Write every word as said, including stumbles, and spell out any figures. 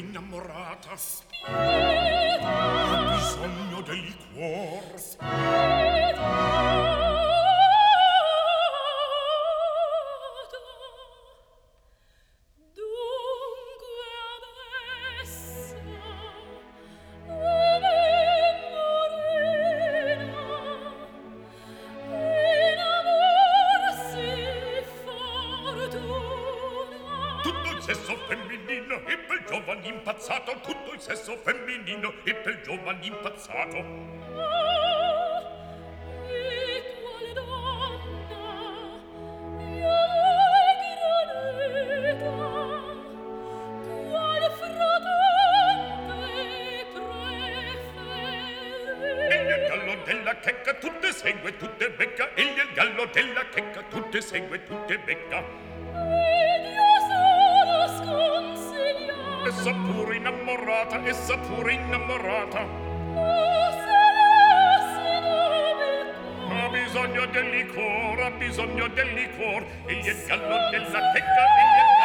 innamorata. Spieta. Ha bisogno del liquor. Spieta. Sesso femminino e bel giovane impazzato, tutto il sesso femminino e bel giovane impazzato. Ah, e quale donna io graneta, quale fratante preferi? Egli è il gallo della checca, tutte segue, tutte becca. Egli è il gallo della checca, tutte segue, tutte becca. Ed io sono sconsigliata. Essa pure innamorata, essa pure innamorata. Oh, se nobile cuore. Ha bisogno del liquor, ha bisogno del liquor. Egli è il gallo della checca, egli è il